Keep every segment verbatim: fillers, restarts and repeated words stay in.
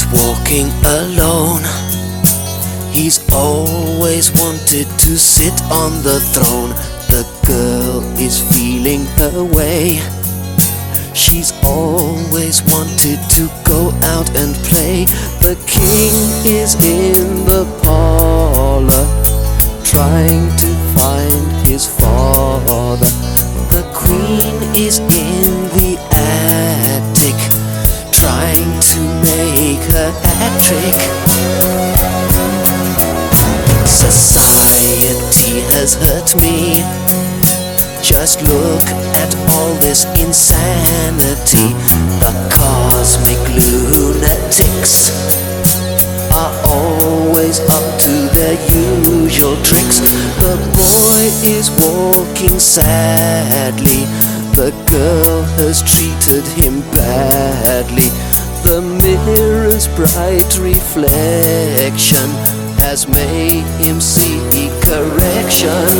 walking alone. He's always wanted to sit on the throne. The girl is feeling her way. She's always wanted to go out and play. The king is in the parlor, trying to find his father. The queen is in the attic, trying to make her hat trick. Society has hurt me. Just look at all this insanity. The cosmic lunatics are always up to their usual tricks. The boy is walking sadly. The girl has treated him badly. The mirror's bright reflection has made him see correction.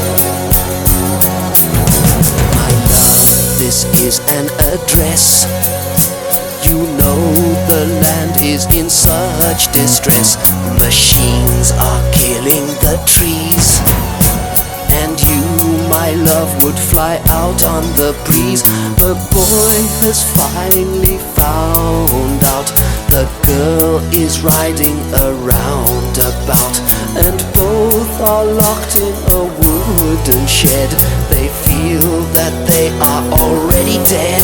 My love, this is an address. You know the land is in such distress. Machines are killing the trees, and you, my love, would fly out on the breeze. The boy has finally found out the girl is riding a roundabout, and both are locked in a wooden shed. They feel that they are already dead.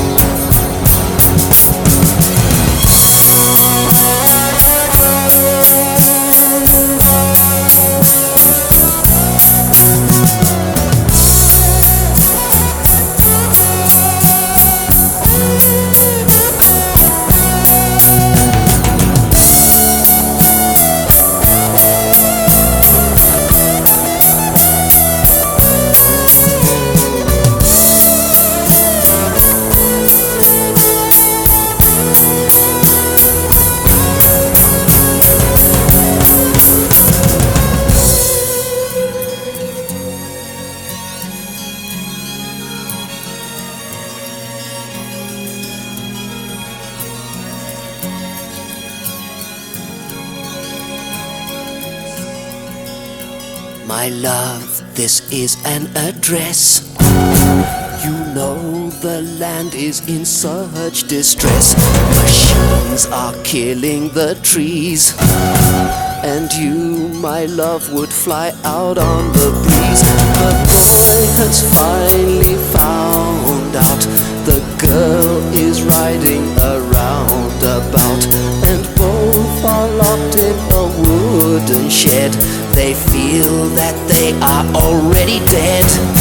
My love, this is an address. You know the land is in such distress. Machines are killing the trees, and you, my love, would fly out on the breeze. The boy has finally found out the girl is riding a roundabout, and both are locked in a wooden shed. They feel that they are already dead.